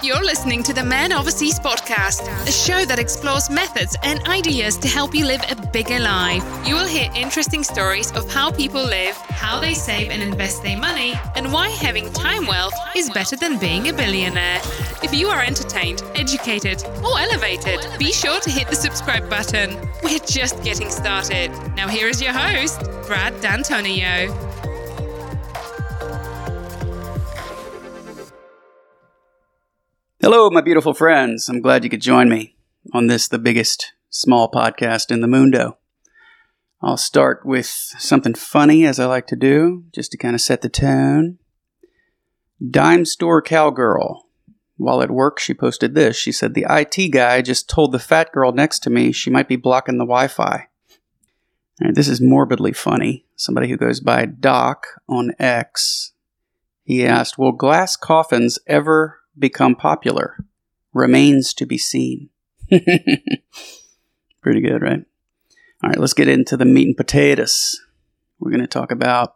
You're listening to the Man Overseas podcast, a show that explores methods and ideas to help you live a bigger life. You will hear interesting stories of how people live, how they save and invest their money, and why having time wealth is better than being a billionaire. If you are entertained, educated, or elevated, be sure to hit the subscribe button. We're just getting started. Now here is your host, Brad D'Antonio. Hello, my beautiful friends. I'm glad you could join me on this, the biggest small podcast in the mundo. I'll start with something funny, as I like to do, just to kind of set the tone. Dime store cowgirl. While at work, she posted this. She said, the IT guy just told the fat girl next to me she might be blocking the Wi-Fi. All right, this is morbidly funny. Somebody who goes by Doc on X. He asked, will glass coffins ever become popular? Remains to be seen. Pretty good, right? All right, let's get into the meat and potatoes. We're going to talk about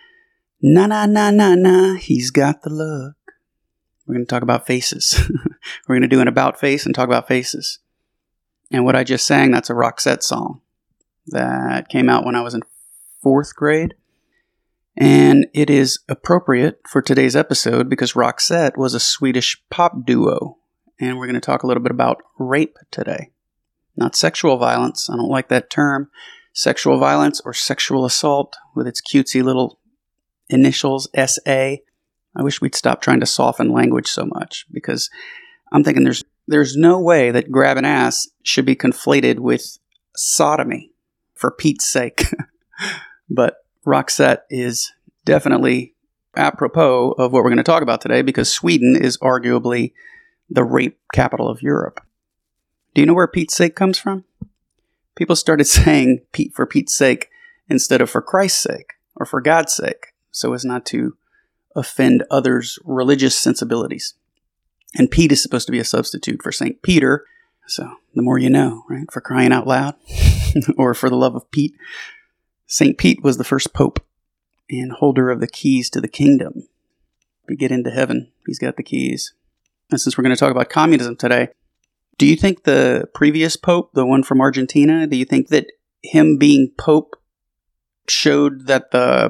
na, he's got the look. We're going to talk about faces. We're going to do an about face and talk about faces. And what I just sang, that's a Roxette song that came out when I was in 4th grade. And it is appropriate for today's episode because Roxette was a Swedish pop duo. And we're going to talk a little bit about rape today. Not sexual violence. I don't like that term. Sexual violence or sexual assault with its cutesy little initials, S.A. I wish we'd stop trying to soften language so much because I'm thinking there's no way that grabbing ass should be conflated with sodomy, for Pete's sake. But Roxette is definitely apropos of what we're going to talk about today because Sweden is arguably the rape capital of Europe. Do you know where Pete's sake comes from? People started saying Pete for Pete's sake instead of for Christ's sake or for God's sake, so as not to offend others' religious sensibilities. And Pete is supposed to be a substitute for St. Peter, so the more you know, right? For crying out loud, or for the love of Pete. St. Pete was the first pope and holder of the keys to the kingdom. We get into heaven, he's got the keys. And since we're going to talk about communism today, do you think the previous pope, the one from Argentina, do you think that him being pope showed that the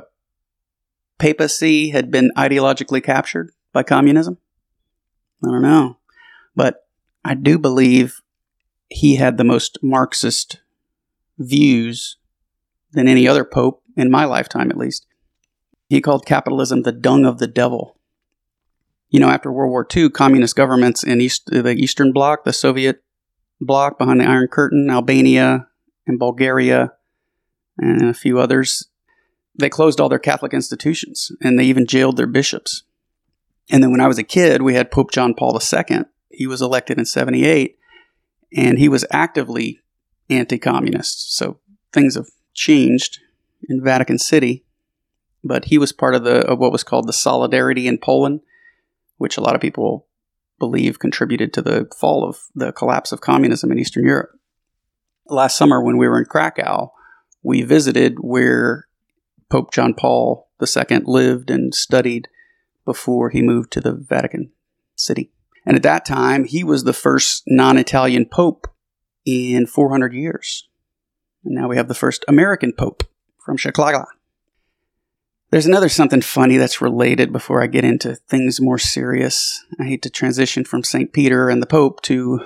papacy had been ideologically captured by communism? I don't know. But I do believe he had the most Marxist views than any other pope, in my lifetime at least. He called capitalism the dung of the devil. You know, after World War II, communist governments in the Eastern Bloc, the Soviet bloc behind the Iron Curtain, Albania and Bulgaria, and a few others, they closed all their Catholic institutions, and they even jailed their bishops. And then when I was a kid, we had Pope John Paul II. He was elected in 1978, and he was actively anti-communist. So things have changed in Vatican City, but he was part of what was called the Solidarity in Poland, which a lot of people believe contributed to the fall of the collapse of communism in Eastern Europe. Last summer when we were in Krakow, we visited where Pope John Paul II lived and studied before he moved to the Vatican City. And at that time, he was the first non-Italian pope in 400 years. And now we have the first American pope from Chicago. There's another something funny that's related before I get into things more serious. I hate to transition from St. Peter and the Pope to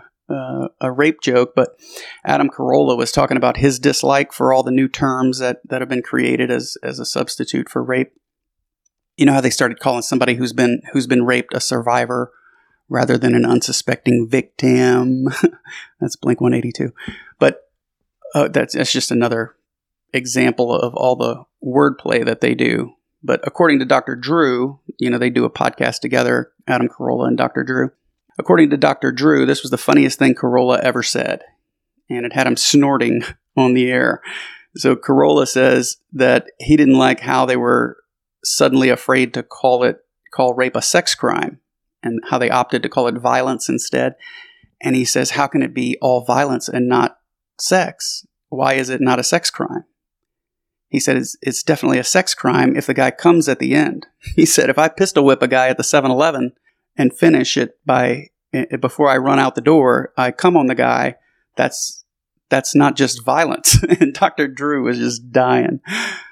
a rape joke, but Adam Carolla was talking about his dislike for all the new terms that have been created as a substitute for rape. You know how they started calling somebody who's been raped a survivor rather than an unsuspecting victim? That's Blink-182. But that's just another example of all the wordplay that they do. But according to Dr. Drew, you know, they do a podcast together, Adam Carolla and Dr. Drew. According to Dr. Drew, this was the funniest thing Carolla ever said. And it had him snorting on the air. So Carolla says that he didn't like how they were suddenly afraid to call rape a sex crime and how they opted to call it violence instead. And he says, how can it be all violence and not sex? Why is it not a sex crime? He said it's definitely a sex crime if the guy comes at the end. He said, if I pistol whip a guy at the 7-Eleven and finish it before I run out the door, I come on the guy. That's not just violence. And Dr. Drew was just dying.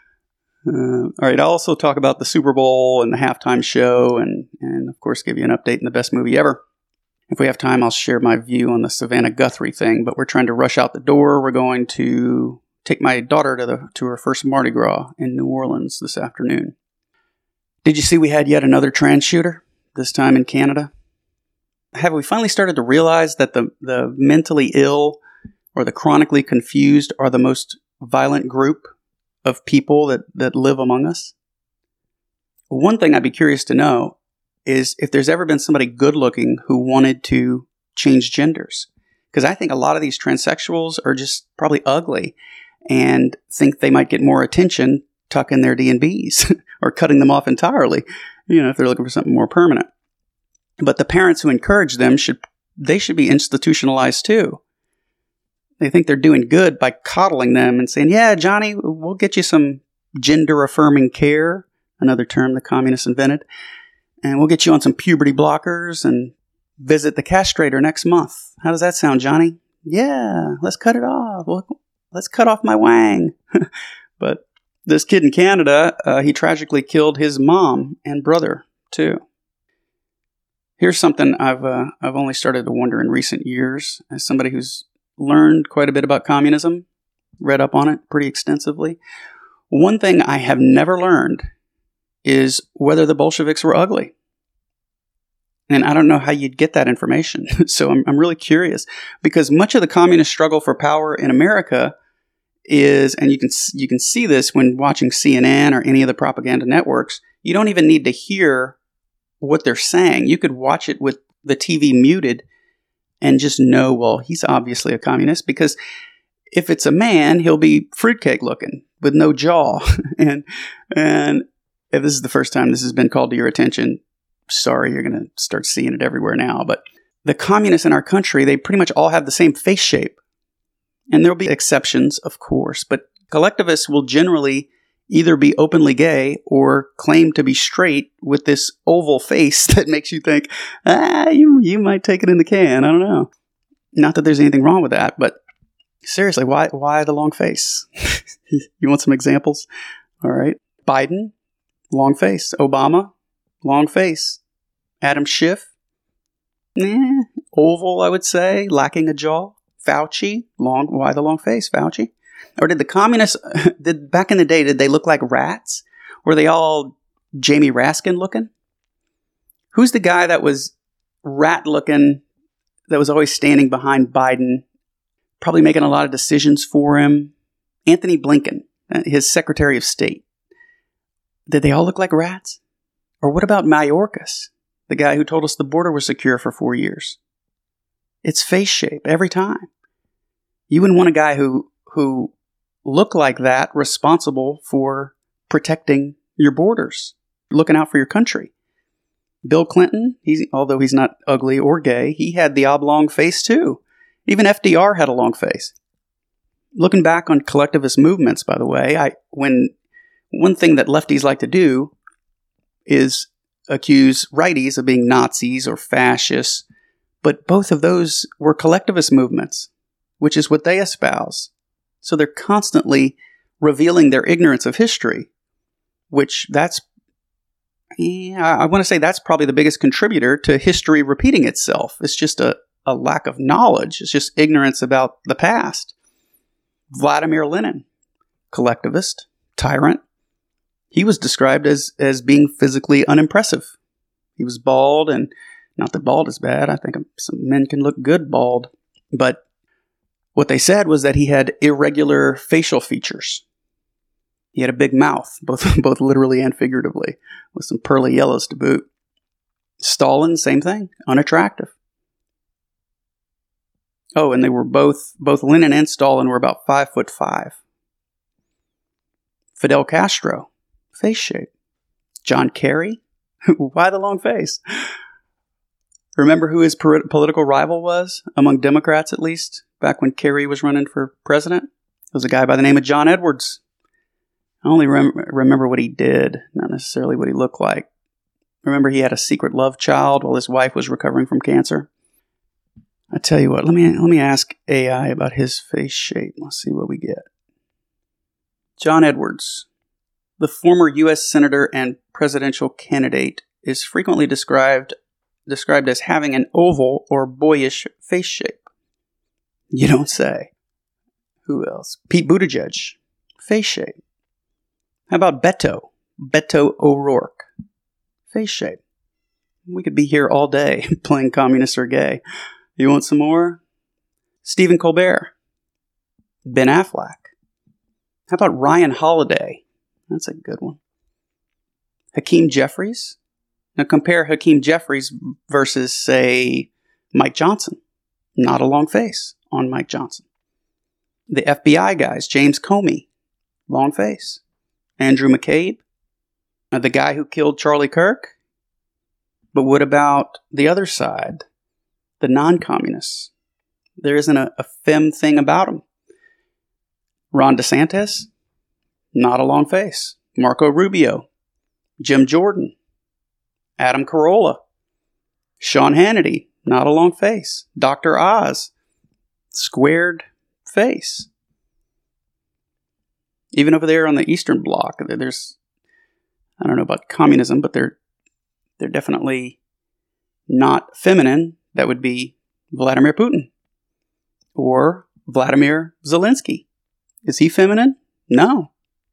All right, I'll also talk about the Super Bowl and the halftime show and of course, give you an update in the best movie ever. If we have time, I'll share my view on the Savannah Guthrie thing, but we're trying to rush out the door. We're going to take my daughter to her first Mardi Gras in New Orleans this afternoon. Did you see we had yet another trans shooter, this time in Canada? Have we finally started to realize that the mentally ill or the chronically confused are the most violent group of people that live among us? One thing I'd be curious to know is if there's ever been somebody good-looking who wanted to change genders. Because I think a lot of these transsexuals are just probably ugly and think they might get more attention tucking their D&Bs or cutting them off entirely, if they're looking for something more permanent. But the parents who encourage them should be institutionalized too. They think they're doing good by coddling them and saying, yeah, Johnny, we'll get you some gender-affirming care, another term the communists invented, and we'll get you on some puberty blockers and visit the castrator next month. How does that sound, Johnny? Yeah, let's cut it off. Let's cut off my wang. But this kid in Canada, he tragically killed his mom and brother, too. Here's something I've only started to wonder in recent years as somebody who's learned quite a bit about communism, read up on it pretty extensively. One thing I have never learned is whether the Bolsheviks were ugly. And I don't know how you'd get that information. So I'm really curious because much of the communist struggle for power in America is, and you can see this when watching CNN or any of the propaganda networks, you don't even need to hear what they're saying. You could watch it with the TV muted and just know, well, he's obviously a communist because if it's a man, he'll be fruitcake looking with no jaw. and if this is the first time this has been called to your attention, sorry, you're going to start seeing it everywhere now. But the communists in our country, they pretty much all have the same face shape. And there'll be exceptions, of course, but collectivists will generally either be openly gay or claim to be straight with this oval face that makes you think, you might take it in the can. I don't know. Not that there's anything wrong with that, but seriously, why the long face? You want some examples? All right. Biden, long face. Obama, long face. Adam Schiff, oval, I would say, lacking a jaw. Fauci, why the long face, Fauci? Or did the communists, back in the day, did they look like rats? Were they all Jamie Raskin looking? Who's the guy that was rat looking, that was always standing behind Biden, probably making a lot of decisions for him? Anthony Blinken, his Secretary of State. Did they all look like rats? Or what about Mayorkas, the guy who told us the border was secure for 4 years? It's face shape every time. You wouldn't want a guy who looked like that responsible for protecting your borders, looking out for your country. Bill Clinton, although he's not ugly or gay, he had the oblong face too. Even FDR had a long face. Looking back on collectivist movements, by the way, one thing that lefties like to do is accuse righties of being Nazis or fascists, but both of those were collectivist movements, which is what they espouse. So they're constantly revealing their ignorance of history, which I want to say that's probably the biggest contributor to history repeating itself. It's just a lack of knowledge. It's just ignorance about the past. Vladimir Lenin, collectivist, tyrant. He was described as being physically unimpressive. He was bald, and not that bald is bad. I think some men can look good bald. But what they said was that he had irregular facial features. He had a big mouth, both literally and figuratively, with some pearly yellows to boot. Stalin, same thing, unattractive. Oh, and they were both Lenin and Stalin were about 5'5". Fidel Castro, face shape. John Kerry, why the long face? Remember who his political rival was, among Democrats at least, back when Kerry was running for president? It was a guy by the name of John Edwards. I only remember what he did, not necessarily what he looked like. Remember, he had a secret love child while his wife was recovering from cancer. I tell you what, let me ask AI about his face shape. Let's see what we get. John Edwards, the former U.S. Senator and presidential candidate, is frequently described as having an oval or boyish face shape. You don't say. Who else? Pete Buttigieg, face shape. How about Beto O'Rourke, face shape. We could be here all day playing communists are gay. You want some more? Stephen Colbert, Ben Affleck. How about Ryan Holiday? That's a good one. Hakeem Jeffries. Now compare Hakeem Jeffries versus, say, Mike Johnson. Not a long face on Mike Johnson. The FBI guys, James Comey, long face. Andrew McCabe, the guy who killed Charlie Kirk. But what about the other side, the non-communists? There isn't a femme thing about them. Ron DeSantis, not a long face. Marco Rubio, Jim Jordan, Adam Carolla, Sean Hannity, not a long face. Dr. Oz, squared face. Even over there on the Eastern Bloc, there's, I don't know about communism, but they're definitely not feminine. That would be Vladimir Putin or Vladimir Zelensky. Is he feminine? No.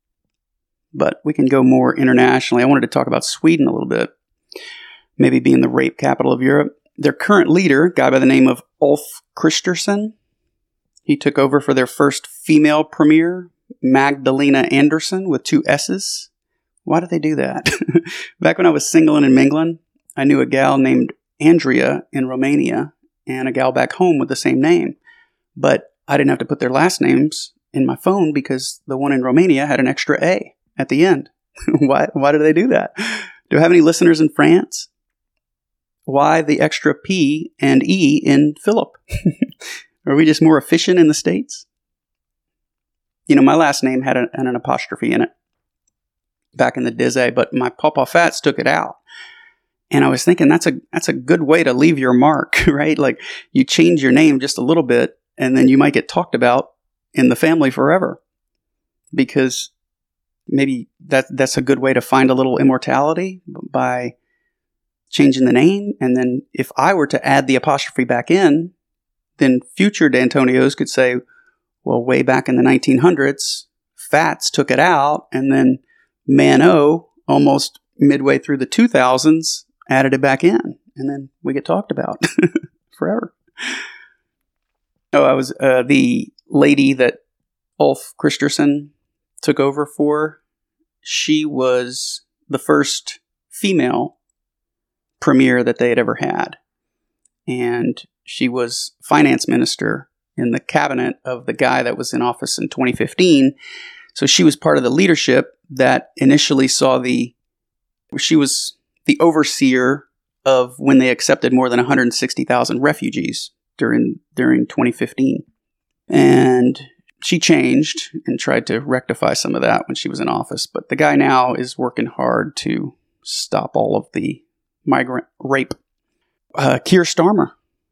But we can go more internationally. I wanted to talk about Sweden a little bit, maybe being the rape capital of Europe. Their current leader, a guy by the name of Ulf Kristersson, he took over for their first female premier, Magdalena Andersson, with 2 S's. Why did they do that? Back when I was singling and mingling, I knew a gal named Andrea in Romania and a gal back home with the same name. But I didn't have to put their last names in my phone because the one in Romania had an extra A at the end. Why did they do that? Do I have any listeners in France? Why the extra P and E in Philip? Are we just more efficient in the States? You know, my last name had an apostrophe in it back in the Dizzy, but my Papa Fats took it out. And I was thinking that's a good way to leave your mark, right? Like you change your name just a little bit and then you might get talked about in the family forever. Because maybe that's a good way to find a little immortality by changing the name. And then if I were to add the apostrophe back in, then future D'Antonios could say, well, way back in the 1900s, Fats took it out, and then Mano, almost midway through the 2000s, added it back in. And then we get talked about forever. Oh, I was the lady that Ulf Kristersson took over for. She was the first female premier that they had ever had. And she was finance minister in the cabinet of the guy that was in office in 2015. So she was part of the leadership that initially she was the overseer of when they accepted more than 160,000 refugees during 2015. And she changed and tried to rectify some of that when she was in office. But the guy now is working hard to stop all of the migrant rape. Keir Starmer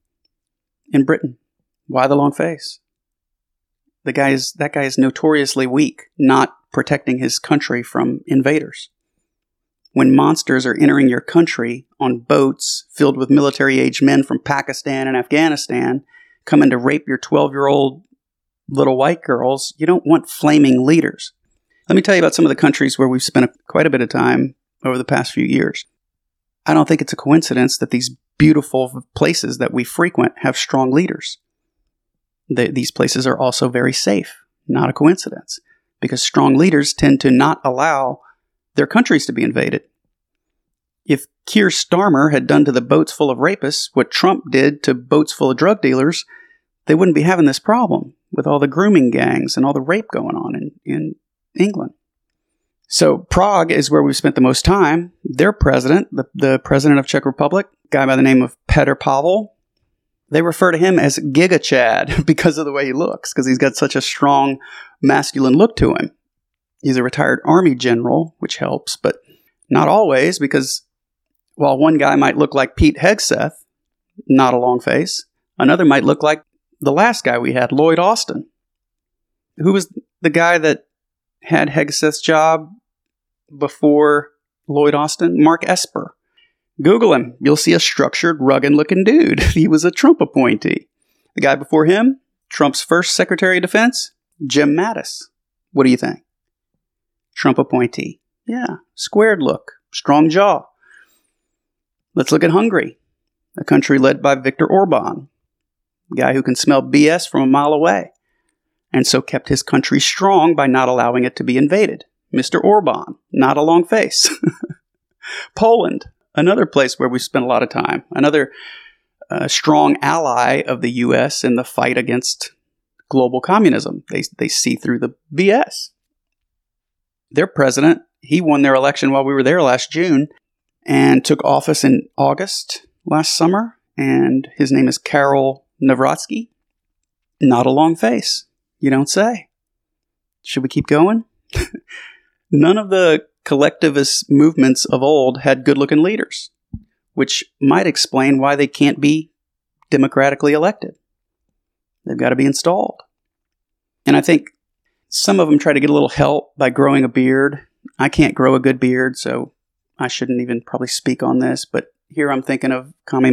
in Britain. Why the long face? That guy is notoriously weak, not protecting his country from invaders. When monsters are entering your country on boats filled with military-aged men from Pakistan and Afghanistan, coming to rape your 12-year-old little white girls, you don't want flaming leaders. Let me tell you about some of the countries where we've spent quite a bit of time over the past few years. I don't think it's a coincidence that these beautiful places that we frequent have strong leaders. These places are also very safe. Not a coincidence. Because strong leaders tend to not allow their countries to be invaded. If Keir Starmer had done to the boats full of rapists what Trump did to boats full of drug dealers, they wouldn't be having this problem with all the grooming gangs and all the rape going on in England. So Prague is where we've spent the most time. Their president, the president of Czech Republic, a guy by the name of Petr Pavel, they refer to him as Giga Chad because of the way he looks, because he's got such a strong masculine look to him. He's a retired army general, which helps, but not always, because While one guy might look like Pete Hegseth, not a long face, another might look like the last guy we had, Lloyd Austin. Who was the guy that had Hegseth's job before Lloyd Austin? Mark Esper. Google him. You'll see a structured, rugged-looking dude. He was a Trump appointee. The guy before him, Trump's first Secretary of Defense, Jim Mattis. What do you think? Trump appointee. Yeah, squared look, strong jaw. Let's look at Hungary, a country led by Viktor Orban, a guy who can smell BS from a mile away, and so kept his country strong by not allowing it to be invaded. Mr. Orban, not a long face. Poland, another place where we spent a lot of time, another strong ally of the U.S. in the fight against global communism. They see through the BS. Their president, he won their election while we were there last June and took office in August last summer. And his name is Karol Nawrocki. Not a long face. You don't say. Should we keep going? None of the collectivist movements of old had good-looking leaders, which might explain why they can't be democratically elected. They've got to be installed. And I think some of them try to get a little help by growing a beard. I can't grow a good beard, so I shouldn't even probably speak on this. But here I'm thinking of Kami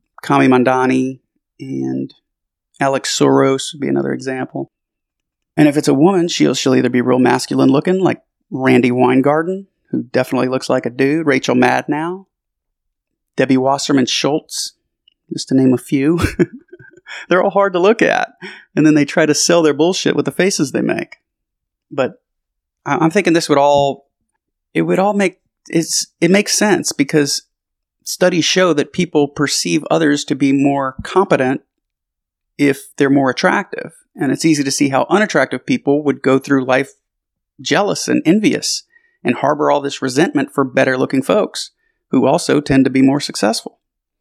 Mandani and Alex Soros would be another example. And if it's a woman, she'll either be real masculine looking, like Randy Weingarten, who definitely looks like a dude, Rachel Maddow, Debbie Wasserman Schultz, just to name a few. They're all hard to look at. And then they try to sell their bullshit with the faces they make. But I'm thinking this would all make, it makes sense because studies show that people perceive others to be more competent if they're more attractive. And it's easy to see how unattractive people would go through life jealous and envious and harbor all this resentment for better looking folks who also tend to be more successful.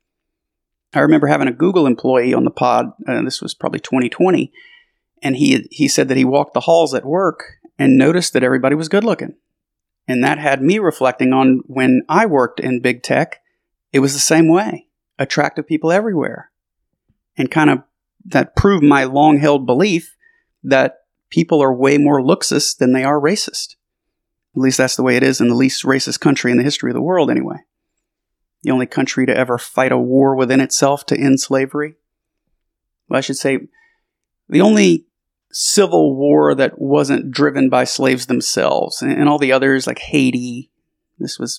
I remember having a Google employee on the pod, this was probably 2020, and he said that he walked the halls at work and noticed that everybody was good looking. And that had me reflecting on when I worked in big tech, it was the same way. Attractive people everywhere. And kind of that proved my long-held belief that people are way more looksist than they are racist. At least that's the way it is in the least racist country in the history of the world anyway. The only country to ever fight a war within itself to end slavery. Well, I should say, the only civil war that wasn't driven by slaves themselves. And all the others, like Haiti, this was,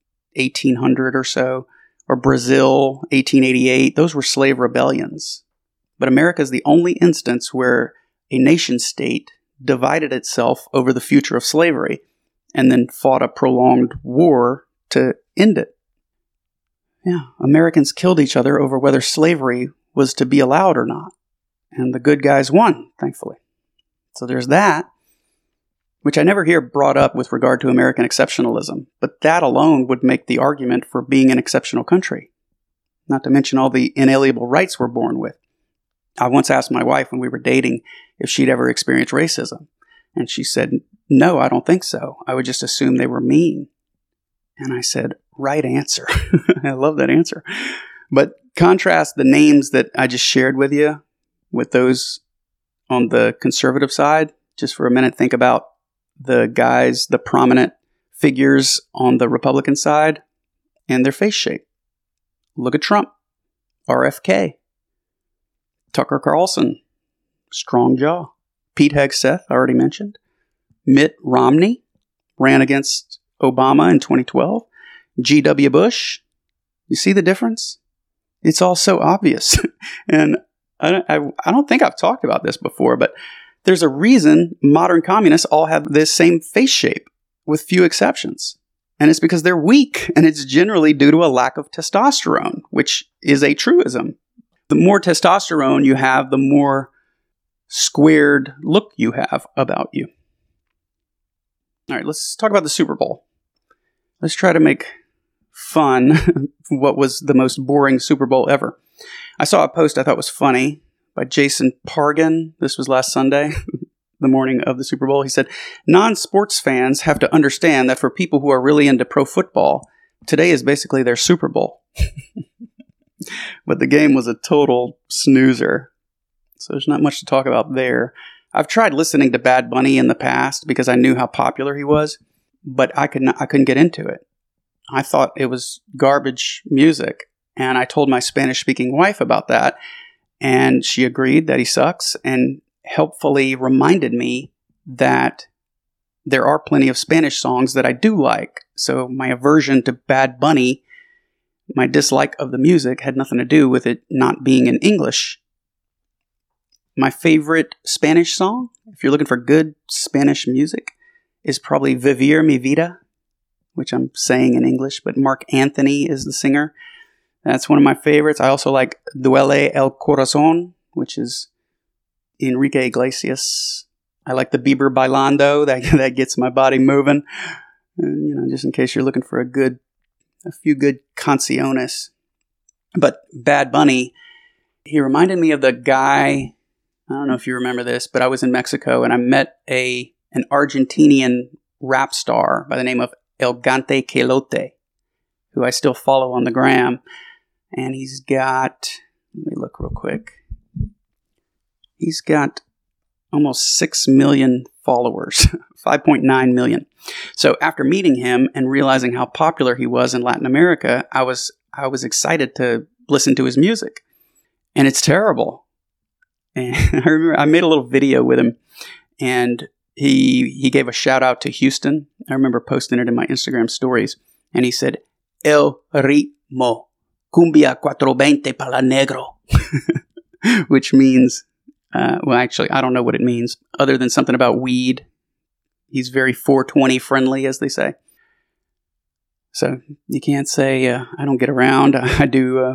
1800 or so, or Brazil, 1888, those were slave rebellions. But America is the only instance where a nation state divided itself over the future of slavery and then fought a prolonged war to end it. Yeah, Americans killed each other over whether slavery was to be allowed or not. And the good guys won, thankfully. So there's that, which I never hear brought up with regard to American exceptionalism. But that alone would make the argument for being an exceptional country. Not to mention all the inalienable rights we're born with. I once asked my wife when we were dating if she'd ever experienced racism. And she said, no, I don't think so. I would just assume they were mean. And I said, right answer. I love that answer. But contrast the names that I just shared with you with those on the conservative side. Just for a minute, think about the guys, the prominent figures on the Republican side and their face shape. Look at Trump, RFK, Tucker Carlson, strong jaw. Pete Hegseth, I already mentioned. Mitt Romney ran against Obama in 2012. G.W. Bush. You see the difference? It's all so obvious. And I don't think I've talked about this before, but there's a reason modern communists all have this same face shape, with few exceptions. And it's because they're weak, and it's generally due to a lack of testosterone, which is a truism. The more testosterone you have, the more squared look you have about you. All right, let's talk about the Super Bowl. Let's try to make fun what was the most boring Super Bowl ever. I saw a post I thought was funny by Jason Pargin. This was last Sunday, the morning of the Super Bowl. He said, non-sports fans have to understand that for people who are really into pro football, today is basically their Super Bowl. But the game was a total snoozer. So there's not much to talk about there. I've tried listening to Bad Bunny in the past because I knew how popular he was, but I couldn't get into it. I thought it was garbage music, and I told my Spanish-speaking wife about that, and she agreed that he sucks and helpfully reminded me that there are plenty of Spanish songs that I do like. So my aversion to Bad Bunny, my dislike of the music, had nothing to do with it not being in English. My favorite Spanish song, if you're looking for good Spanish music, is probably Vivir Mi Vida, which I'm saying in English, but Mark Anthony is the singer. That's one of my favorites. I also like Duele el Corazón, which is Enrique Iglesias. I like the Bieber Bailando, that gets my body moving. And, just in case you're looking for a few good canciones. But Bad Bunny, he reminded me of the guy, I don't know if you remember this, but I was in Mexico and I met an Argentinian rap star by the name of El Gante Kelote, who I still follow on the gram. And he's got, let me look real quick. He's got almost 6 million followers, 5.9 million. So after meeting him and realizing how popular he was in Latin America, I was excited to listen to his music. And it's terrible. And I remember I made a little video with him, and he gave a shout out to Houston. I remember posting it in my Instagram stories, and he said, El ritmo, cumbia 420 pala negro, which means, well, actually, I don't know what it means, other than something about weed. He's very 420 friendly, as they say. So you can't say I don't get around. I do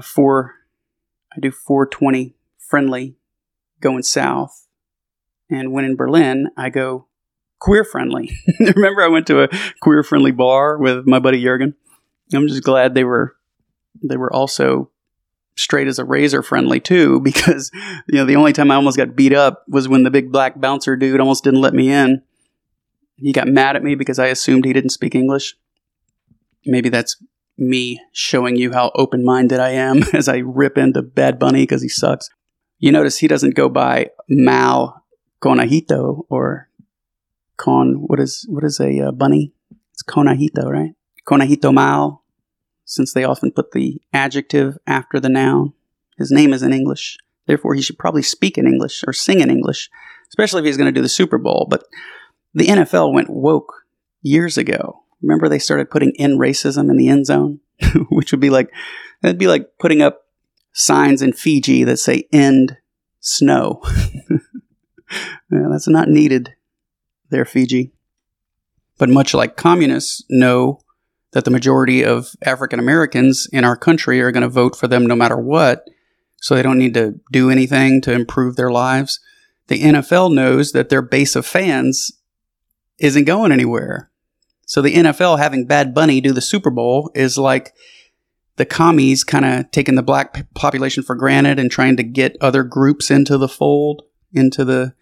420 friendly going south. And when in Berlin, I go queer friendly. Remember I went to a queer friendly bar with my buddy Jürgen? I'm just glad they were also straight as a razor friendly too, because the only time I almost got beat up was when the big black bouncer dude almost didn't let me in. He got mad at me because I assumed he didn't speak English. Maybe that's me showing you how open-minded I am as I rip into Bad Bunny because he sucks. You notice he doesn't go by Mal Conajito or what is a bunny? It's Conajito, right? Conajito Mal, since they often put the adjective after the noun. His name is in English. Therefore, he should probably speak in English or sing in English, especially if he's going to do the Super Bowl. But the NFL went woke years ago. Remember they started putting in racism in the end zone? Which would be that'd be like putting up signs in Fiji that say end snow. Yeah, that's not needed there, Fiji. But much like communists know that the majority of African Americans in our country are going to vote for them no matter what, so they don't need to do anything to improve their lives, the NFL knows that their base of fans isn't going anywhere. So the NFL having Bad Bunny do the Super Bowl is like the commies kind of taking the black population for granted and trying to get other groups into the fold, into the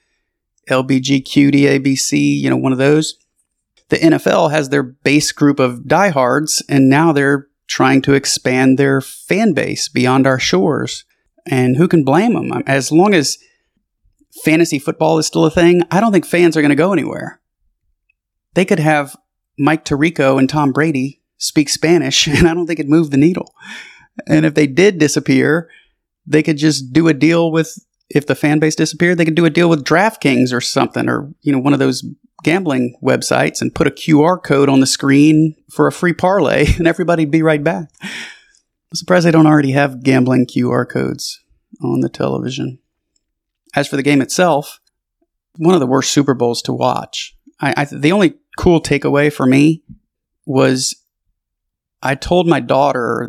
LBGQDABC, one of those. The NFL has their base group of diehards, and now they're trying to expand their fan base beyond our shores. And who can blame them? As long as fantasy football is still a thing, I don't think fans are going to go anywhere. They could have Mike Tirico and Tom Brady speak Spanish, and I don't think it'd move the needle. And if they did disappear, they could just do a deal with, if the fan base disappeared, they could do a deal with DraftKings or something, or, one of those gambling websites, and put a QR code on the screen for a free parlay, and everybody'd be right back. I'm surprised they don't already have gambling QR codes on the television. As for the game itself, one of the worst Super Bowls to watch. The only cool takeaway for me was I told my daughter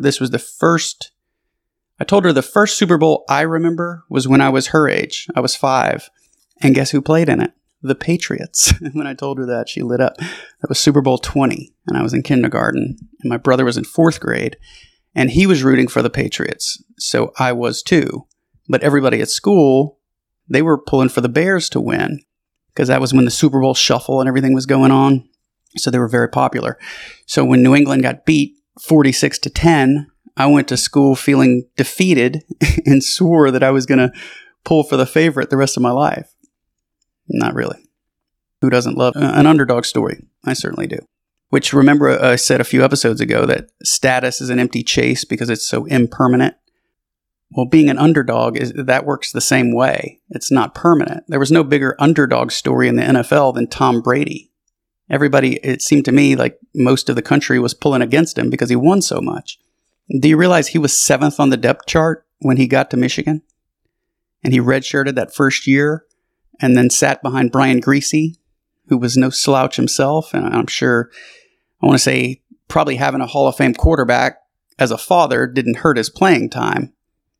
I told her the first Super Bowl I remember was when I was her age. I was 5. And guess who played in it? The Patriots. When I told her that, she lit up. That was Super Bowl 20, and I was in kindergarten, and my brother was in 4th grade, and he was rooting for the Patriots. So I was too. But everybody at school, they were pulling for the Bears to win, because that was when the Super Bowl shuffle and everything was going on. So they were very popular. So when New England got beat 46-10, I went to school feeling defeated and swore that I was going to pull for the favorite the rest of my life. Not really. Who doesn't love an underdog story? I certainly do. Which, remember, I said a few episodes ago that status is an empty chase because it's so impermanent. Well, being an underdog, that works the same way. It's not permanent. There was no bigger underdog story in the NFL than Tom Brady. Everybody, it seemed to me like most of the country was pulling against him because he won so much. Do you realize he was 7th on the depth chart when he got to Michigan? And he redshirted that first year and then sat behind Brian Griese, who was no slouch himself. And I'm sure, I want to say, probably having a Hall of Fame quarterback as a father didn't hurt his playing time.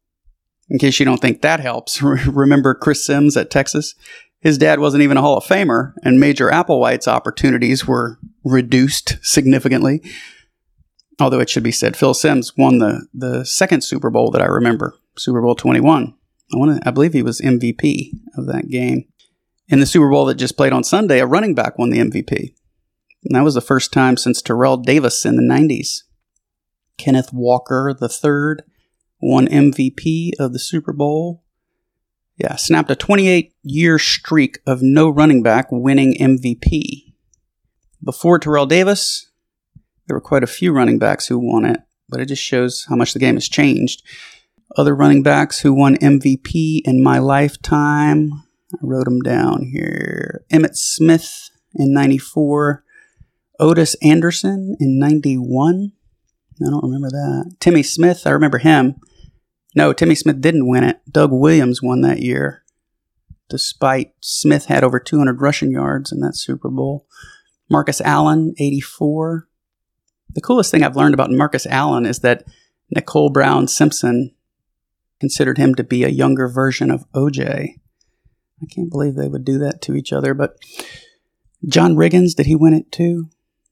In case you don't think that helps, remember Chris Sims at Texas? His dad wasn't even a Hall of Famer, and Major Applewhite's opportunities were reduced significantly. Although it should be said, Phil Simms won the second Super Bowl that I remember, Super Bowl 21. I believe he was MVP of that game. In the Super Bowl that just played on Sunday, a running back won the MVP. And that was the first time since Terrell Davis in the 90s. Kenneth Walker III won MVP of the Super Bowl. Yeah, snapped a 28-year streak of no running back winning MVP. Before Terrell Davis, there were quite a few running backs who won it, but it just shows how much the game has changed. Other running backs who won MVP in my lifetime, I wrote them down here. Emmitt Smith in 94. Otis Anderson in 91. I don't remember that. Timmy Smith, I remember him. No, Timmy Smith didn't win it. Doug Williams won that year, despite Smith had over 200 rushing yards in that Super Bowl. Marcus Allen, 84. The coolest thing I've learned about Marcus Allen is that Nicole Brown Simpson considered him to be a younger version of OJ. I can't believe they would do that to each other, but John Riggins, did he win it too?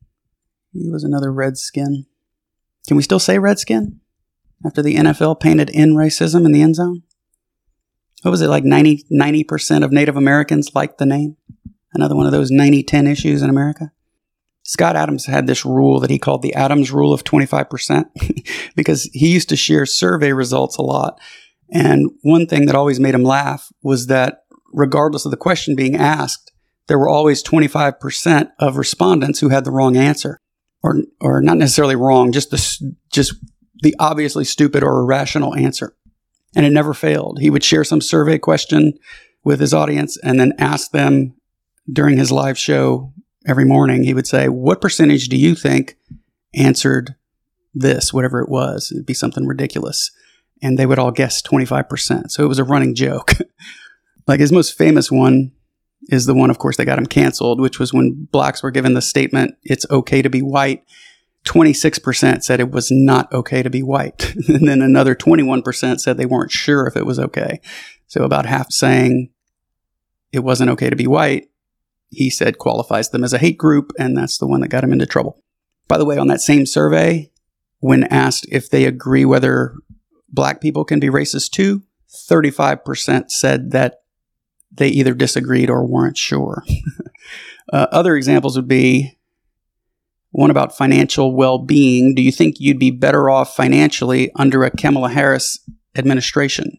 He was another Redskin. Can we still say Redskin after the NFL painted in racism in the end zone? What was it, like 90% of Native Americans liked the name? Another one of those 90-10 issues in America. Scott Adams had this rule that he called the Adams rule of 25% because he used to share survey results a lot. And one thing that always made him laugh was that regardless of the question being asked, there were always 25% of respondents who had the wrong answer. Or not necessarily wrong, just the obviously stupid or irrational answer. And it never failed. He would share some survey question with his audience and then ask them during his live show every morning. He would say, what percentage do you think answered this, whatever it was? It'd be something ridiculous. And they would all guess 25%. So it was a running joke. Like his most famous one is the one, of course, that got him canceled, which was when blacks were given the statement, it's okay to be white. 26% said it was not okay to be white. And then another 21% said they weren't sure if it was okay. So about half saying it wasn't okay to be white, he said qualifies them as a hate group, and that's the one that got him into trouble. By the way, on that same survey, when asked if they agree whether black people can be racist too, 35% said that they either disagreed or weren't sure. Other examples would be one about financial well-being. Do you think you'd be better off financially under a Kamala Harris administration?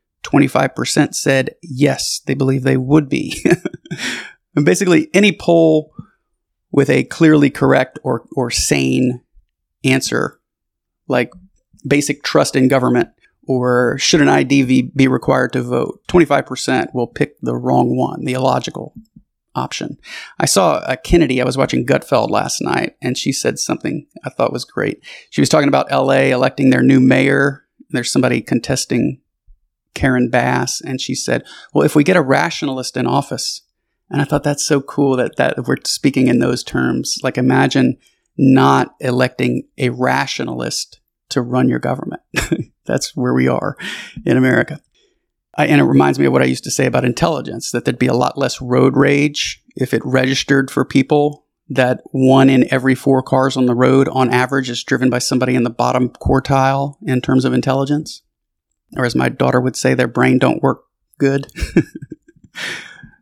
25% said yes, they believe they would be. And basically, any poll with a clearly correct or sane answer, like basic trust in government, or should an ID be required to vote, 25% will pick the wrong one, the illogical option. I saw a Kennedy. I was watching Gutfeld last night, and she said something I thought was great. She was talking about LA electing their new mayor. There's somebody contesting Karen Bass, and she said, well, if we get a rationalist in office, and I thought that's so cool that we're speaking in those terms. Like imagine not electing a rationalist to run your government. That's where we are in America. And it reminds me of what I used to say about intelligence, that there'd be a lot less road rage if it registered for people that 1 in every 4 cars on the road on average is driven by somebody in the bottom quartile in terms of intelligence. Or as my daughter would say, their brain don't work good.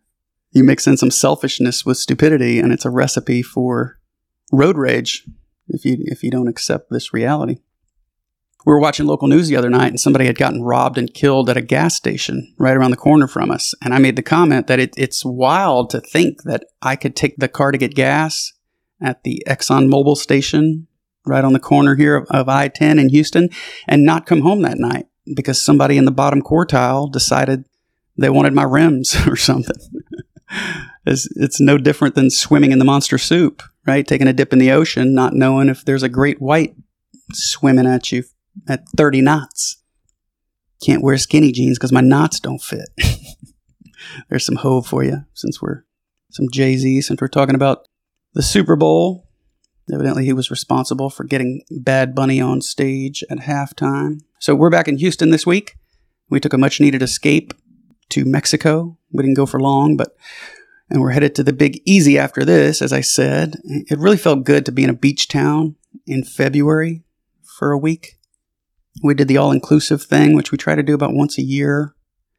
You mix in some selfishness with stupidity, and it's a recipe for road rage. if you don't accept this reality. We were watching local news the other night, and somebody had gotten robbed and killed at a gas station right around the corner from us. And I made the comment that it's wild to think that I could take the car to get gas at the ExxonMobil station right on the corner here of I-10 in Houston and not come home that night because somebody in the bottom quartile decided they wanted my rims or something. It's no different than swimming in the monster soup, right? Taking a dip in the ocean, not knowing if there's a great white swimming at you at 30 knots. Can't wear skinny jeans because my knots don't fit. There's some Hove for you, since we're talking about the Super Bowl. Evidently, he was responsible for getting Bad Bunny on stage at halftime. So we're back in Houston this week. We took a much-needed escape to Mexico. We didn't go for long, and we're headed to the Big Easy after this, as I said. It really felt good to be in a beach town in February for a week. We did the all-inclusive thing, which we try to do about once a year.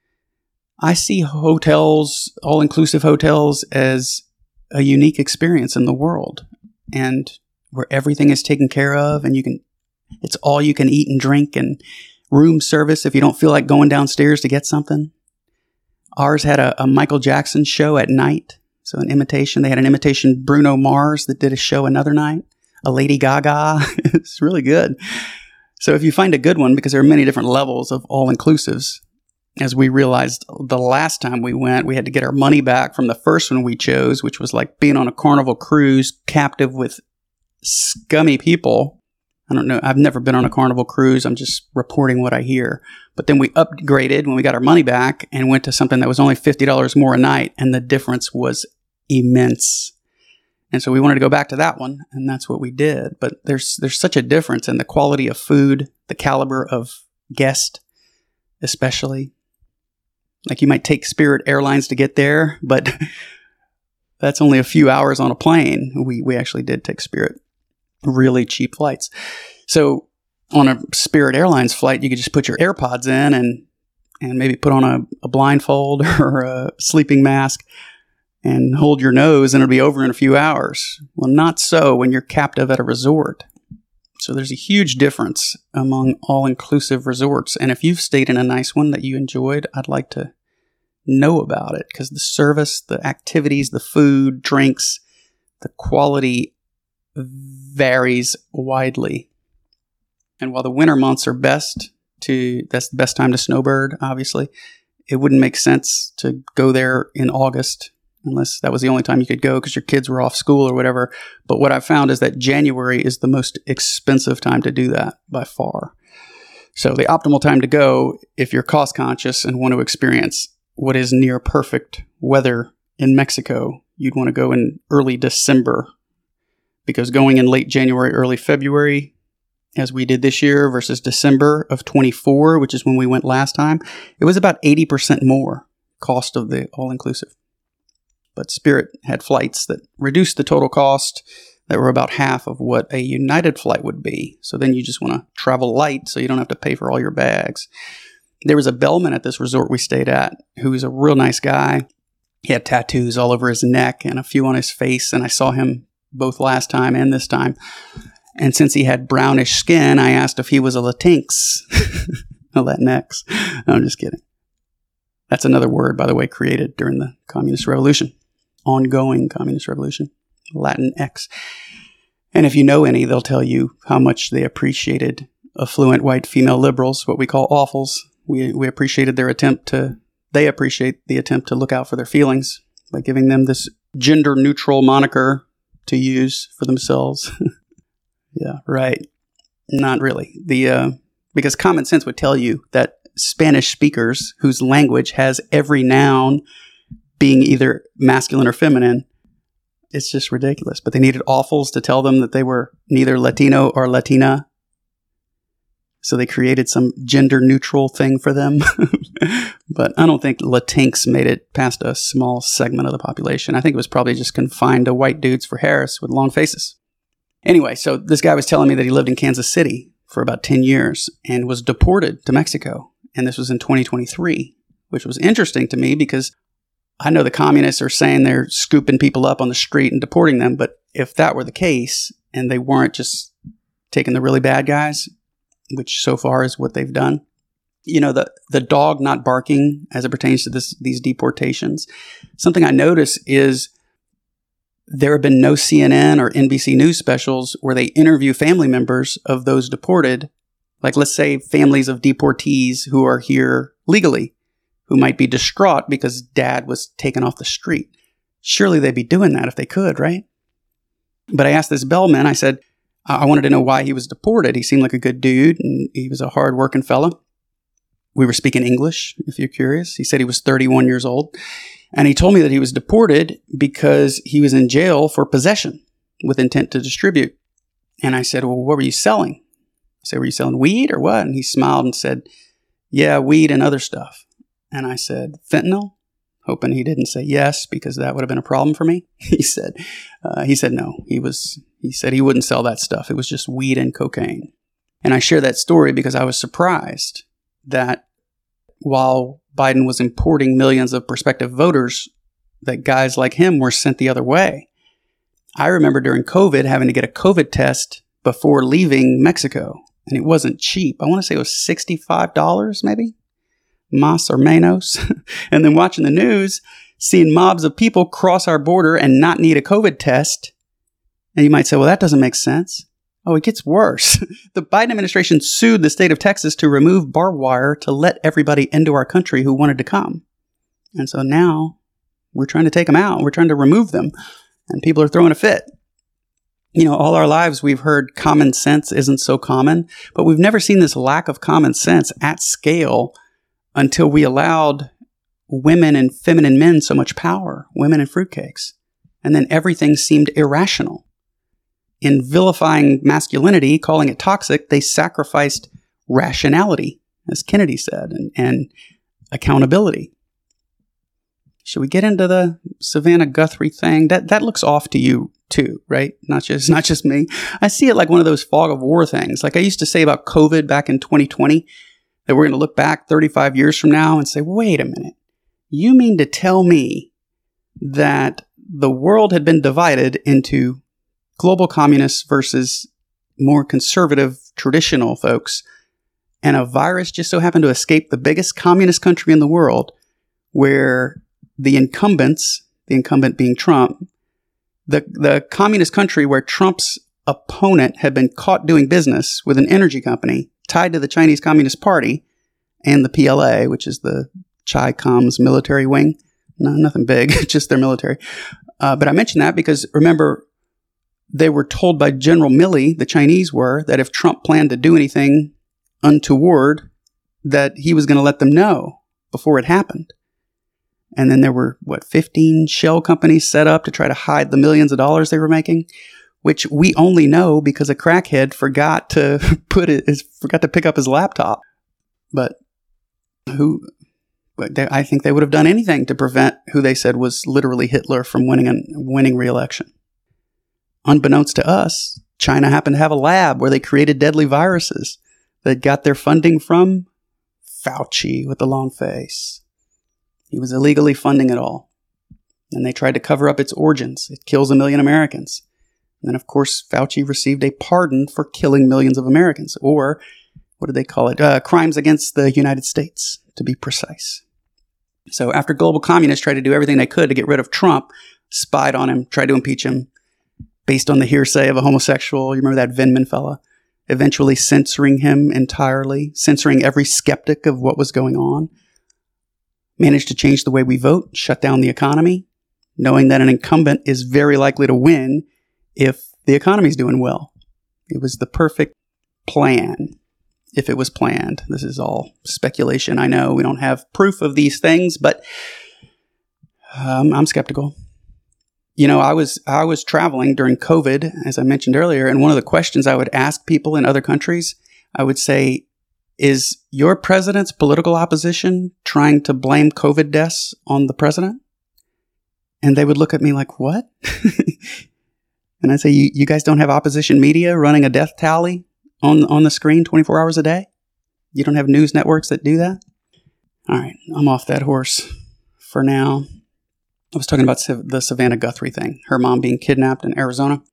I see hotels, all-inclusive hotels, as a unique experience in the world, and where everything is taken care of, and it's all you can eat and drink, and room service if you don't feel like going downstairs to get something. Ours had a Michael Jackson show at night, so an imitation. They had an imitation Bruno Mars that did a show another night, a Lady Gaga. It's really good. So if you find a good one, because there are many different levels of all-inclusives, as we realized the last time we went, we had to get our money back from the first one we chose, which was like being on a Carnival cruise, captive with scummy people. I don't know. I've never been on a Carnival cruise. I'm just reporting what I hear. But then we upgraded when we got our money back and went to something that was only $50 more a night, and the difference was immense. And so we wanted to go back to that one, and that's what we did. But there's such a difference in the quality of food, the caliber of guest, especially. Like you might take Spirit Airlines to get there, but that's only a few hours on a plane. We actually did take Spirit. Really cheap flights. So on a Spirit Airlines flight, you could just put your AirPods in and maybe put on a blindfold or a sleeping mask and hold your nose, and it'll be over in a few hours. Well, not so when you're captive at a resort. So there's a huge difference among all-inclusive resorts. And if you've stayed in a nice one that you enjoyed, I'd like to know about it, because the service, the activities, the food, drinks, the quality varies widely. And while the winter months are that's the best time to snowbird, obviously, it wouldn't make sense to go there in August unless that was the only time you could go because your kids were off school or whatever. But what I've found is that January is the most expensive time to do that by far. So the optimal time to go, if you're cost conscious and want to experience what is near perfect weather in Mexico, you'd want to go in early December. Because going in late January, early February, as we did this year, versus December of 24, which is when we went last time, it was about 80% more cost of the all-inclusive. But Spirit had flights that reduced the total cost that were about half of what a United flight would be. So then you just want to travel light so you don't have to pay for all your bags. There was a bellman at this resort we stayed at who was a real nice guy. He had tattoos all over his neck and a few on his face, and I saw him both last time and this time. And since he had brownish skin, I asked if he was a Latinx. A Latinx. No, I'm just kidding. That's another word, by the way, created during the Communist Revolution. Ongoing Communist Revolution. Latinx. And if you know any, they'll tell you how much they appreciated affluent white female liberals, what we call awfuls. We appreciated they appreciate the attempt to look out for their feelings by giving them this gender-neutral moniker to use for themselves. Yeah, right. Not really. Because common sense would tell you that Spanish speakers whose language has every noun being either masculine or feminine, it's just ridiculous. But they needed awfuls to tell them that they were neither Latino or Latina. So they created some gender-neutral thing for them. But I don't think Latinx made it past a small segment of the population. I think it was probably just confined to white dudes for Harris with long faces. Anyway, so this guy was telling me that he lived in Kansas City for about 10 years and was deported to Mexico. And this was in 2023, which was interesting to me because I know the communists are saying they're scooping people up on the street and deporting them. But if that were the case, and they weren't just taking the really bad guys, which so far is what they've done. You know, the dog not barking as it pertains to these deportations. Something I notice is there have been no CNN or NBC News specials where they interview family members of those deported. Like, let's say families of deportees who are here legally, who might be distraught because dad was taken off the street. Surely they'd be doing that if they could, right? But I asked this bellman, I said, I wanted to know why he was deported. He seemed like a good dude, and he was a hard-working fella. We were speaking English, if you're curious. He said he was 31 years old. And he told me that he was deported because he was in jail for possession with intent to distribute. And I said, well, what were you selling? I said, were you selling weed or what? And he smiled and said, yeah, weed and other stuff. And I said, fentanyl? Hoping he didn't say yes, because that would have been a problem for me. He said no. He said he wouldn't sell that stuff. It was just weed and cocaine. And I share that story because I was surprised that while Biden was importing millions of prospective voters, that guys like him were sent the other way. I remember during COVID having to get a COVID test before leaving Mexico, and it wasn't cheap. I want to say it was $65 maybe, más or menos. And then watching the news, seeing mobs of people cross our border and not need a COVID test. And you might say, well, that doesn't make sense. Oh, it gets worse. The Biden administration sued the state of Texas to remove barbed wire to let everybody into our country who wanted to come. And so now we're trying to take them out. We're trying to remove them. And people are throwing a fit. You know, all our lives we've heard common sense isn't so common, but we've never seen this lack of common sense at scale until we allowed women and feminine men so much power, women and fruitcakes. And then everything seemed irrational. In vilifying masculinity, calling it toxic, they sacrificed rationality, as Kennedy said, and accountability. Should we get into the Savannah Guthrie thing? That looks off to you too, right? Not just me. I see it like one of those fog of war things. Like I used to say about COVID back in 2020, that we're going to look back 35 years from now and say, wait a minute, you mean to tell me that the world had been divided into global communists versus more conservative, traditional folks, and a virus just so happened to escape the biggest communist country in the world, where the incumbents, the incumbent being Trump, the communist country where Trump's opponent had been caught doing business with an energy company tied to the Chinese Communist Party and the PLA, which is the Chi-Com's military wing. No, nothing big, just their military. But I mention that because, remember, they were told by General Milley, the Chinese were, that if Trump planned to do anything untoward, that he was going to let them know before it happened. And then there were, 15 shell companies set up to try to hide the millions of dollars they were making, which we only know because a crackhead forgot to pick up his laptop. But I think they would have done anything to prevent who they said was literally Hitler from winning re-election. Unbeknownst to us, China happened to have a lab where they created deadly viruses that got their funding from Fauci with the long face. He was illegally funding it all. And they tried to cover up its origins. It kills 1 million Americans. And then, of course, Fauci received a pardon for killing millions of Americans. Or, what did they call it? Crimes against the United States, to be precise. So after global communists tried to do everything they could to get rid of Trump, spied on him, tried to impeach him, based on the hearsay of a homosexual, you remember that Vindman fella, eventually censoring him entirely, censoring every skeptic of what was going on, managed to change the way we vote, shut down the economy, knowing that an incumbent is very likely to win if the economy's doing well. It was the perfect plan, if it was planned. This is all speculation. I know we don't have proof of these things, but I'm skeptical. You know, I was traveling during COVID, as I mentioned earlier, and one of the questions I would ask people in other countries, I would say, is your president's political opposition trying to blame COVID deaths on the president? And they would look at me like, what? And I'd say, you guys don't have opposition media running a death tally on the screen 24 hours a day? You don't have news networks that do that? All right, I'm off that horse for now. I was talking about the Savannah Guthrie thing, her mom being kidnapped in Arizona.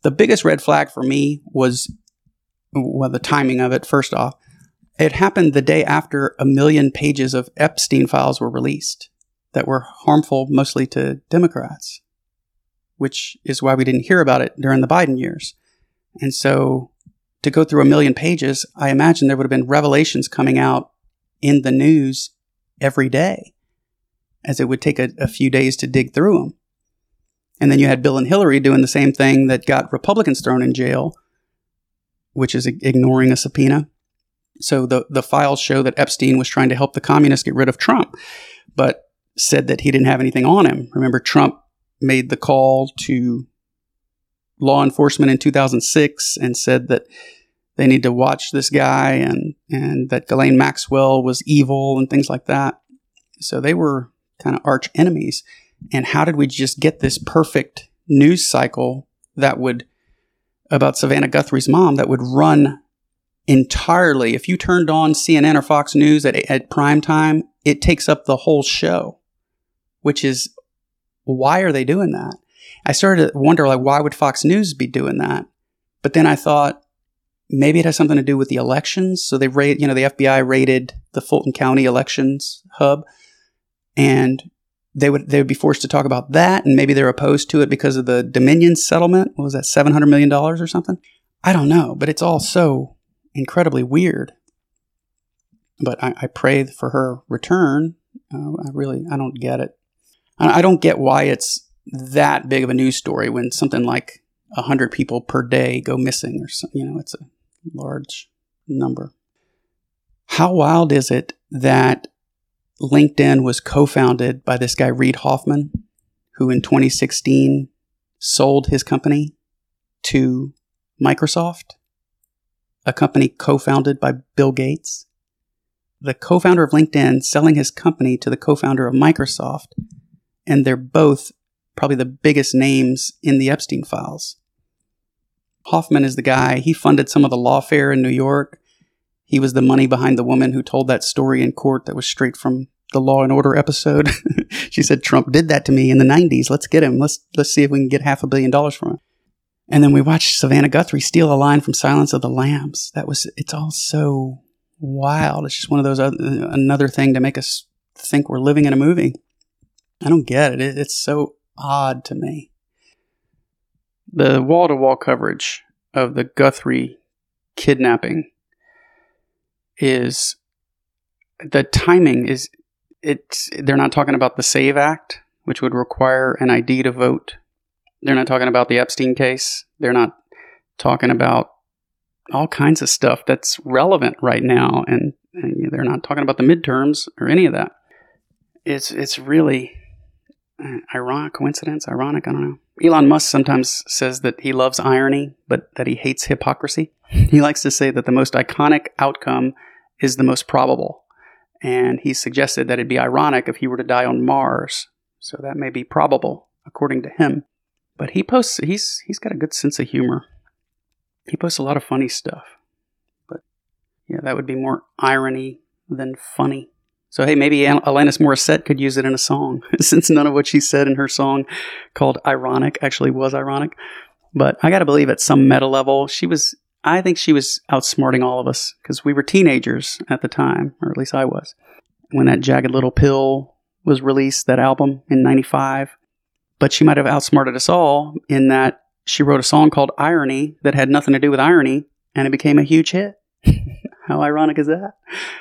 The biggest red flag for me was, well, the timing of it, first off. It happened the day after 1 million pages of Epstein files were released that were harmful mostly to Democrats, which is why we didn't hear about it during the Biden years. And so to go through 1 million pages, I imagine there would have been revelations coming out in the news every day, as it would take a few days to dig through them. And then you had Bill and Hillary doing the same thing that got Republicans thrown in jail, which is ignoring a subpoena. So the files show that Epstein was trying to help the communists get rid of Trump, but said that he didn't have anything on him. Remember, Trump made the call to law enforcement in 2006 and said that they need to watch this guy and that Ghislaine Maxwell was evil and things like that. So they were kind of arch enemies. And how did we just get this perfect news cycle that would, about Savannah Guthrie's mom, that would run entirely? If you turned on CNN or Fox News at prime time, it takes up the whole show, which is, why are they doing that? I started to wonder, like, why would Fox News be doing that? But then I thought, maybe it has something to do with the elections. So the FBI raided the Fulton County elections hub, and they would be forced to talk about that, and maybe they're opposed to it because of the Dominion settlement. What was that, $700 million or something? I don't know, but it's all so incredibly weird. But I pray for her return. I don't get it. I don't get why it's that big of a news story when something like 100 people per day go missing, or it's a large number. How wild is it that LinkedIn was co-founded by this guy, Reid Hoffman, who in 2016 sold his company to Microsoft, a company co-founded by Bill Gates? The co-founder of LinkedIn selling his company to the co-founder of Microsoft, and they're both probably the biggest names in the Epstein files. Hoffman is the guy, he funded some of the lawfare in New York. He was the money behind the woman who told that story in court that was straight from the Law and Order episode. She said, Trump did that to me in the 90s. Let's get him. Let's see if we can get $500 million from him. And then we watched Savannah Guthrie steal a line from Silence of the Lambs. It's all so wild. It's just one of those, another thing to make us think we're living in a movie. I don't get it. It's so odd to me. The wall-to-wall coverage of the Guthrie kidnapping is, the timing is, they're not talking about the SAVE Act, which would require an ID to vote. They're not talking about the Epstein case. They're not talking about all kinds of stuff that's relevant right now. And they're not talking about the midterms or any of that. It's really ironic, coincidence, ironic, I don't know. Elon Musk sometimes says that he loves irony, but that he hates hypocrisy. He likes to say that the most iconic outcome is the most probable. And he suggested that it'd be ironic if he were to die on Mars. So that may be probable, according to him. But he's got a good sense of humor. He posts a lot of funny stuff. But yeah, that would be more irony than funny. So hey, maybe Alanis Morissette could use it in a song, since none of what she said in her song called Ironic actually was ironic. But I got to believe at some meta level, I think she was outsmarting all of us, because we were teenagers at the time, or at least I was, when that Jagged Little Pill was released, that album in 95. But she might have outsmarted us all in that she wrote a song called Irony that had nothing to do with irony, and it became a huge hit. How ironic is that?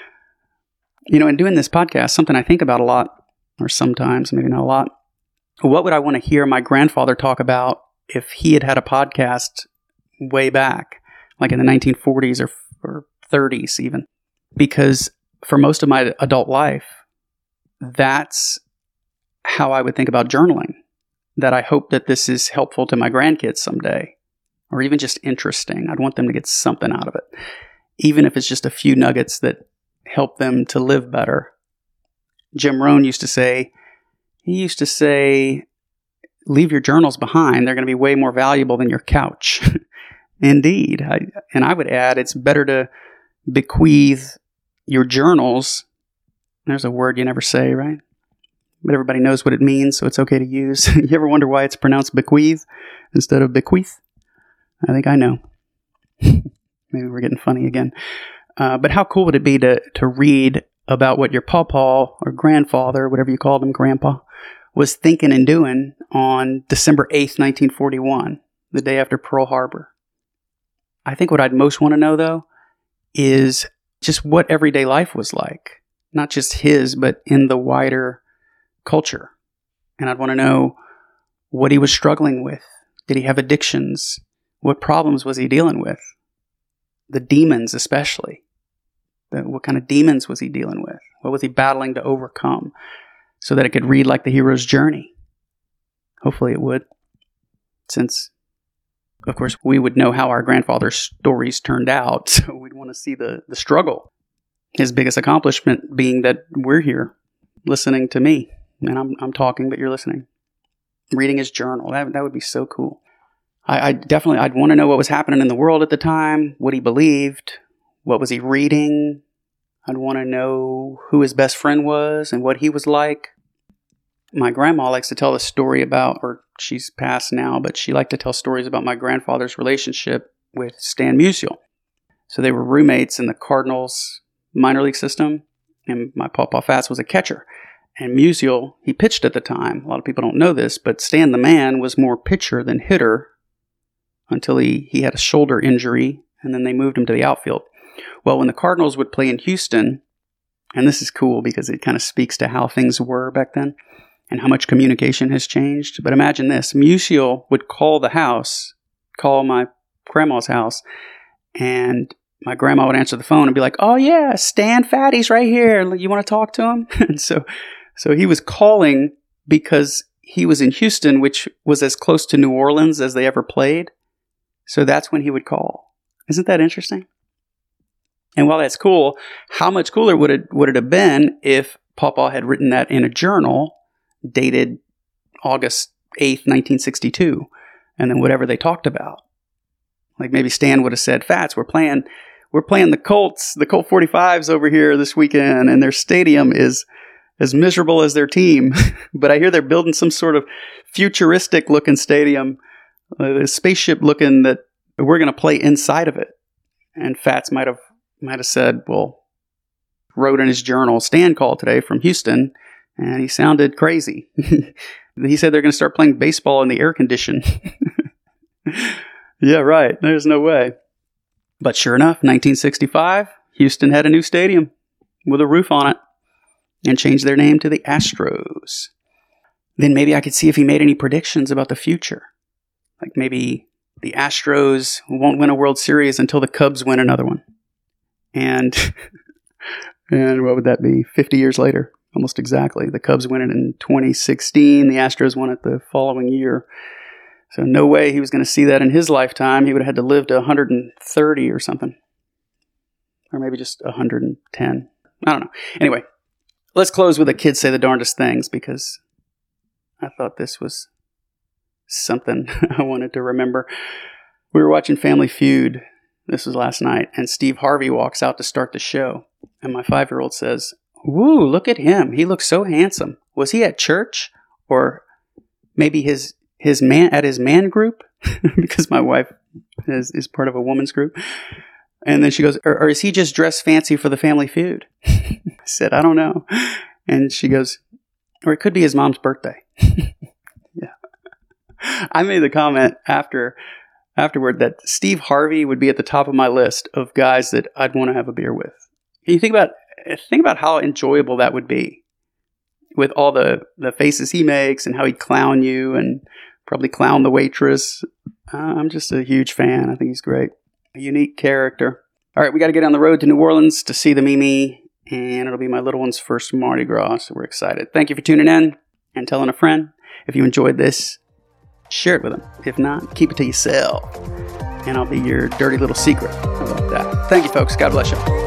In doing this podcast, something I think about a lot, or sometimes, maybe not a lot, what would I want to hear my grandfather talk about if he had had a podcast way back, like in the 1940s or 30s even? Because for most of my adult life, that's how I would think about journaling. That I hope that this is helpful to my grandkids someday, or even just interesting. I'd want them to get something out of it, even if it's just a few nuggets that help them to live better. Jim Rohn used to say, leave your journals behind. They're going to be way more valuable than your couch. Indeed. I would add, it's better to bequeath your journals. There's a word you never say, right? But everybody knows what it means, so it's okay to use. You ever wonder why it's pronounced bequeath instead of bequeath? I think I know. Maybe we're getting funny again. But how cool would it be to read about what your pawpaw or grandfather, whatever you called him, grandpa, was thinking and doing on December 8th, 1941, the day after Pearl Harbor? I think what I'd most want to know, though, is just what everyday life was like. Not just his, but in the wider culture. And I'd want to know what he was struggling with. Did he have addictions? What problems was he dealing with? The demons, especially. What kind of demons was he dealing with? What was he battling to overcome? So that it could read like the hero's journey. Hopefully it would. Since, of course, we would know how our grandfather's stories turned out. So we'd want to see the struggle. His biggest accomplishment being that we're here listening to me. And I'm talking, but you're listening. Reading his journal. That would be so cool. I'd want to know what was happening in the world at the time, what he believed, what was he reading. I'd want to know who his best friend was and what he was like. My grandma likes to tell a story about, or she's passed now, but she liked to tell stories about my grandfather's relationship with Stan Musial. So they were roommates in the Cardinals minor league system, and my pawpaw Fats was a catcher. And Musial, he pitched at the time. A lot of people don't know this, but Stan the man was more pitcher than hitter until he had a shoulder injury, and then they moved him to the outfield. Well, when the Cardinals would play in Houston, and this is cool because it kind of speaks to how things were back then and how much communication has changed. But imagine this. Musial would call my grandma's house, and my grandma would answer the phone and be like, "Oh yeah, Stan Fatty's right here. You want to talk to him?" And so he was calling because he was in Houston, which was as close to New Orleans as they ever played. So that's when he would call. Isn't that interesting? And while that's cool, how much cooler would it have been if Pawpaw had written that in a journal dated August 8th, 1962, and then whatever they talked about? Like maybe Stan would have said, "Fats, we're playing the Colts, the Colt 45s over here this weekend, and their stadium is as miserable as their team. But I hear they're building some sort of futuristic looking stadium, a spaceship looking, that we're going to play inside of it." And Fats might have said, well, wrote in his journal, "Stan called today from Houston, and he sounded crazy. He said they're going to start playing baseball in the air condition." Yeah, right. There's no way. But sure enough, 1965, Houston had a new stadium with a roof on it and changed their name to the Astros. Then maybe I could see if he made any predictions about the future. Like maybe the Astros won't win a World Series until the Cubs win another one. And what would that be? 50 years later, almost exactly. The Cubs win it in 2016. The Astros won it the following year. So no way he was going to see that in his lifetime. He would have had to live to 130 or something. Or maybe just 110. I don't know. Anyway, let's close with a Kids Say the Darndest Things, because I thought this was something I wanted to remember. We were watching Family Feud. This was last night. And Steve Harvey walks out to start the show. And my 5-year-old says, "Woo, look at him. He looks so handsome. Was he at church? Or maybe his man group?" Because my wife is part of a woman's group. And then she goes, or is he just dressed fancy for the Family Feud? I said, "I don't know." And she goes, "Or it could be his mom's birthday." Yeah. I made the comment afterward that Steve Harvey would be at the top of my list of guys that I'd want to have a beer with. Can you think about how enjoyable that would be, with all the faces he makes and how he'd clown you and probably clown the waitress. I'm just a huge fan. I think he's great. A unique character. All right, we got to get on the road to New Orleans to see the Mimi, and it'll be my little one's first Mardi Gras, so we're excited. Thank you for tuning in and telling a friend. If you enjoyed this, share it with them. If not, keep it to yourself, and I'll be your dirty little secret. How about that? Thank you, folks. God bless you.